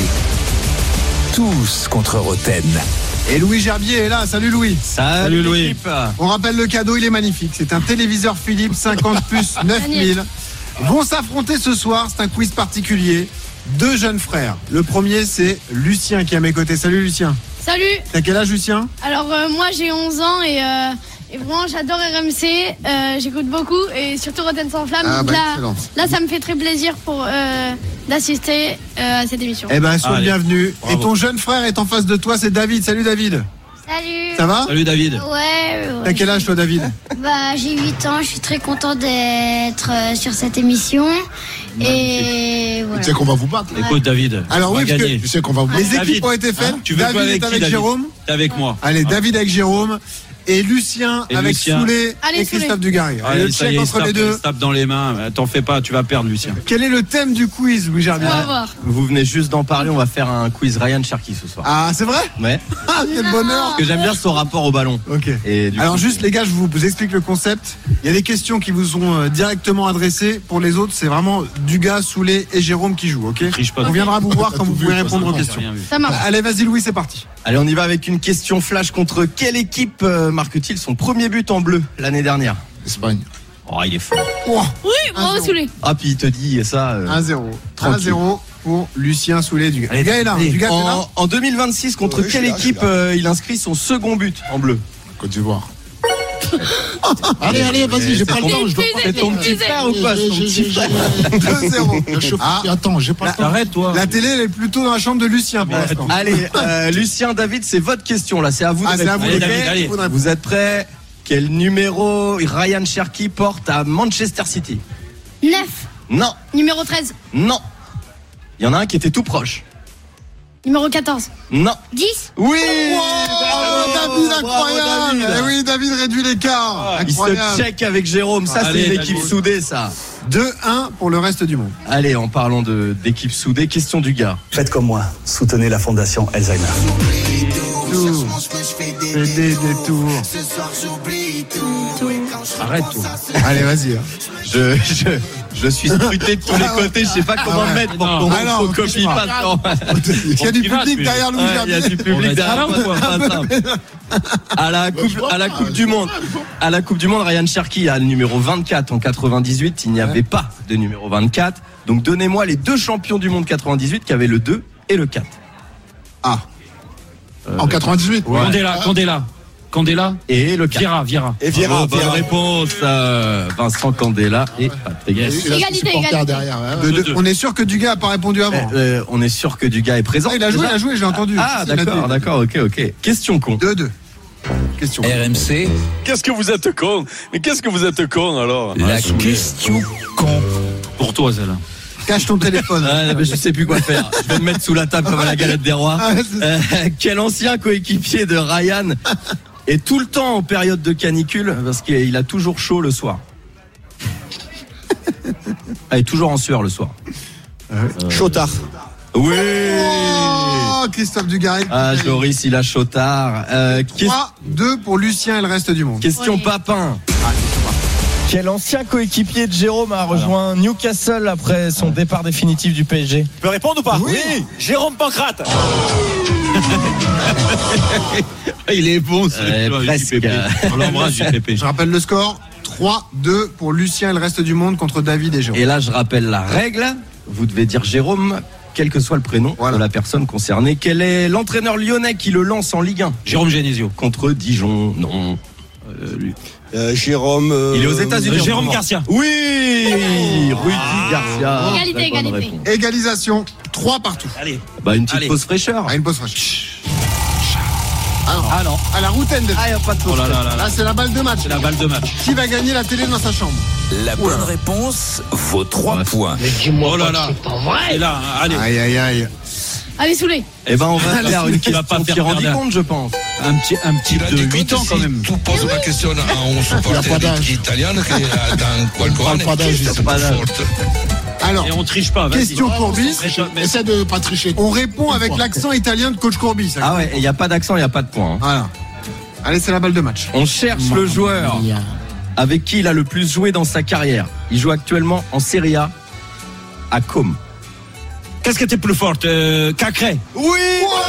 tous contre Rotten. Et Louis Gerbier est là. Salut Louis. Salut Louis. On rappelle le cadeau, il est magnifique. C'est un téléviseur Philips 50 plus 9000. Vont s'affronter ce soir, c'est un quiz particulier. Deux jeunes frères. Le premier, c'est Lucien qui est à mes côtés. Salut Lucien. Salut. T'as quel âge Lucien? Alors moi j'ai 11 ans et vraiment j'adore RMC, j'écoute beaucoup et surtout Rotten sans flamme. Ah, donc bah, là ça me fait très plaisir pour d'assister à cette émission. Eh ben, sois le bienvenu. Bravo. Et ton jeune frère est en face de toi, c'est David. Salut David. Salut. Ça va? Salut David. Ouais. T'as quel âge toi David? Bah j'ai 8 ans, je suis très content d'être sur cette émission. Et voilà. Tu sais qu'on va vous battre. Écoute David. Alors oui, parce que Tu sais qu'on va vous battre. les équipes David. ont été faites. Tu veux David jouer avec est qui, avec David? Jérôme. T'es avec moi. Allez, David avec Jérôme. Et Lucien Et avec Lucien. Soulé Allez, et Christophe Dugarry. Allez, Le ça check y est, entre les deux. il se tape dans les mains. T'en fais pas, tu vas perdre Lucien. Quel est le thème du quiz, Louis Gerbier? On va voir. Vous venez juste d'en parler, on va faire un quiz Ryan Cherki ce soir. Ah, c'est vrai? Ouais. Ah, quel bonheur. Parce que j'aime bien son rapport au ballon. Ok. Et du Alors coup, juste les gars, je vous explique le concept. Il y a des questions qui vous sont directement adressées. Pour les autres, c'est vraiment Dugas, Soulé et Jérôme qui jouent, ok? Triche pas. On viendra vous voir quand vous pouvez répondre aux questions. Ça marche. Allez, vas-y Louis, c'est parti. allez, on y va avec une question flash. Contre quelle équipe marque-t-il son premier but en bleu l'année dernière? Espagne. Oh, il est fort. Oh, Oui, bravo Soulé. Ah, puis il te dit ça. 1-0. tranquille. 1-0 pour Lucien Soulé. Dugas. Allez, Dugas est là. allez. Dugas, t'es là. En 2026, contre je suis quelle là, je suis équipe il inscrit son second but en bleu? Côte d'Ivoire. Allez, vas-y, j'ai pas le temps. Je dois pas. C'est ton petit frère ou quoi? C'est ton petit frère. 2-0. Ah, attends, j'ai pas le temps. Arrête toi. La télé, elle est plutôt dans la chambre de Lucien pour l'instant. Allez, Lucien, David, c'est votre question là. C'est à vous de Ah, c'est à vous, répondre. David, allez. Vous êtes prêts? Quel numéro Ryan Cherki porte à Manchester City? 9. Non, Numéro 13. non. Il y en a un qui était tout proche. Numéro 14. Non. 10. Oui. Oh, David, incroyable. David. Eh oui, David réduit l'écart. Il se Incroyable. check avec Jérôme. Ça, Allez, c'est une équipe David. soudée, ça. 2-1 pour le reste du monde. Allez, en parlant d'équipe soudée, question du gars. Faites comme moi, soutenez la fondation Alzheimer. Fais des détours. Arrête toi. Allez, vas-y. Je suis scruté de tous les côtés. Je sais pas comment ouais. mettre pour Non. qu'on Ah non, ne copie franchement. pas. Non. Il y a du Qui va, public celui-là. derrière Louis Ouais, il y Gerbier. a du public derrière. Pas simple. À la Coupe du Monde. À la Coupe du Monde, Ryan Cherki a le numéro 24 en 98. Il n'y avait pas de numéro 24. Donc donnez-moi les deux champions du monde 98 qui avaient le 2 et le 4. Ah. En 98. Candela et le Vieira. Et Vieira. Bonne réponse, Vincent Candela et Patrick. Égalité. Derrière. On est sûr que Dugas n'a pas répondu avant. On est sûr que Dugas est présent. Il a joué, j'ai entendu. Ah, d'accord, ok. Question con. 2-2. Question. RMC, Qu'est-ce que vous êtes con? Mais qu'est-ce que vous êtes con alors? la question con. Pour toi, celle-là. Cache ton téléphone. Je sais plus quoi faire. Je vais me mettre sous la table comme à la galette des rois. Quel ancien coéquipier de Ryan est tout le temps en période de canicule parce qu'il a toujours chaud le soir. Il est toujours en sueur le soir. Chotard. Oui. Oh, Christophe Dugarry. Joris, il a chaud tard. 3-2 pour Lucien et le reste du monde. Question Papin. Quel ancien coéquipier de Jérôme a rejoint Newcastle après son départ définitif du PSG? Tu peux répondre ou pas? Oui. Jérôme Pancrate. Il est bon, presque. On l'embrasse, JPP. Je rappelle le score. 3-2 pour Lucien et le reste du monde contre David et Jérôme. Et là, je rappelle la règle. Vous devez dire Jérôme, quel que soit le prénom de la personne concernée. Quel est l'entraîneur lyonnais qui le lance en Ligue 1? Jérôme Genesio. Contre Dijon. Non. Jérôme. Il est aux États-Unis. Jérôme Garcia. Oui, Rudy Garcia. Égalité. Égalisation. 3 partout. Allez. Une petite pause fraîcheur. Une pause fraîcheur. Alors, à la routaine de. Il n'y a pas de pause. Là, c'est la balle de match. C'est la balle de match. Qui va gagner la télé dans sa chambre? La bonne réponse vaut 3 points. Oh là là. Et là, allez. Aïe. Allez, Soulé. On va faire une question qui rend compte, je pense. Un petit de 8 ans quand même. Tu poses la question à un supporter italien qui est dans parle pas d'âge. Alors, et on triche pas. question Courbis. Essaie de pas tricher. On répond avec l'accent italien de coach Courbis. Ah ouais, il n'y a pas d'accent, il n'y a pas de point. Voilà. Allez, c'est la balle de match. On cherche le joueur avec qui il a le plus joué dans sa carrière. Il joue actuellement en Serie A à Comme. Qu'est-ce qui était plus forte, Cacré? Oui.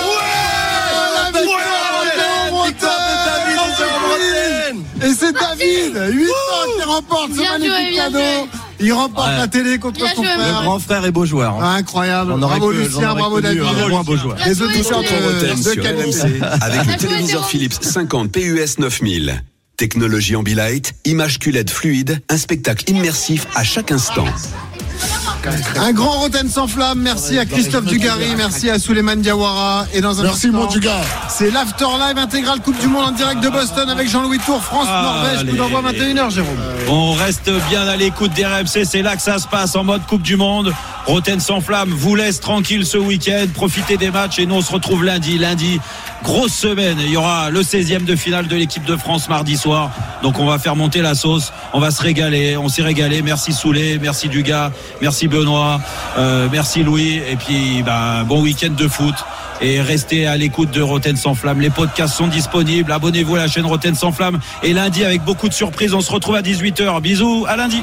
Et c'est David, 8 ans qui remporte ce magnifique cadeau. Il remporte la télé contre son frère. Le grand frère est beau joueur. Incroyable. Bravo Lucien, bravo David. Moins beau joueur. Les auditeurs de qualité. Avec le téléviseur Philips 50 PUS 9000. Technologie Ambilight, image QLED fluide, un spectacle immersif à chaque instant. Un grand Rotten sans flamme. Merci à Christophe Dugarry, merci à Souleymane Diawara. Et dans un merci mon Dugas. C'est l'After Live intégral Coupe du Monde en direct de Boston avec Jean-Louis Tour, France-Norvège. Coup d'envoi 21h, Jérôme. On reste bien à l'écoute des RMC, c'est là que ça se passe en mode Coupe du Monde. Rotten sans flamme vous laisse tranquille ce week-end, profitez des matchs et nous on se retrouve lundi, grosse semaine, il y aura le 16e de finale de l'équipe de France mardi soir, donc on va faire monter la sauce, on va se régaler, on s'est régalé, merci Soulé, merci Dugas, merci Benoît, merci Louis, et puis bon week-end de foot. Et restez à l'écoute de Rotten sans flamme. Les podcasts sont disponibles. Abonnez-vous à la chaîne Rotten sans flamme. Et lundi, avec beaucoup de surprises, on se retrouve à 18h. Bisous, à lundi.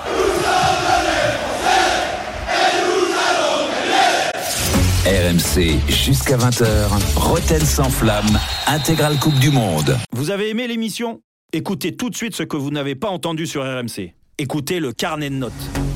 RMC jusqu'à 20h. Rotten sans flamme. Intégrale Coupe du Monde. Vous avez aimé l'émission ? Écoutez tout de suite ce que vous n'avez pas entendu sur RMC. Écoutez le carnet de notes.